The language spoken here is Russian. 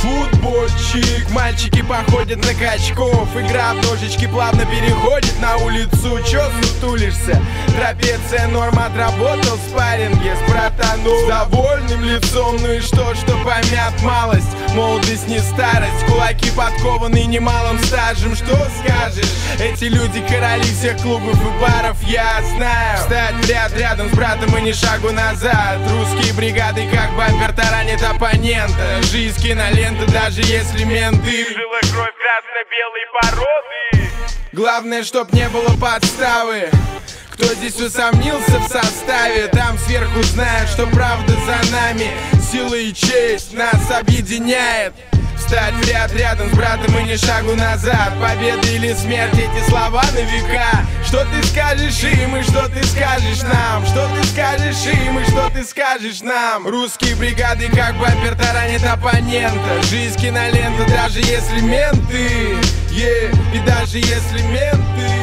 Футбольчик, мальчики походят на качков. Игра в ножички плавно переходит на улицу. Чё сутулишься? Трапеция норм, отработал в спарринге с братаном. С довольным лицом, ну и что помят малость. Молодость не старость, кулаки подкованы немалым стажем. Что скажешь? Эти люди короли всех клубов и баров, я знаю. Встать в ряд рядом с братом и ни шагу назад. Русские бригады как бампер таранит оппонента. Жизнь кинолента, даже если менты. Жила кровь красно-белой породы. Главное, чтоб не было подставы. Кто здесь усомнился в составе, там сверху знают, что правда за нами. Сила и честь нас объединяет. Встать в ряд рядом с братом и ни шагу назад. Победа или смерть, эти слова на века. Что ты скажешь им и что ты скажешь нам? Что ты скажешь им и что ты скажешь нам? Русские бригады как бампер таранит оппонента. Жизнь кинолента, даже если менты, и даже если менты.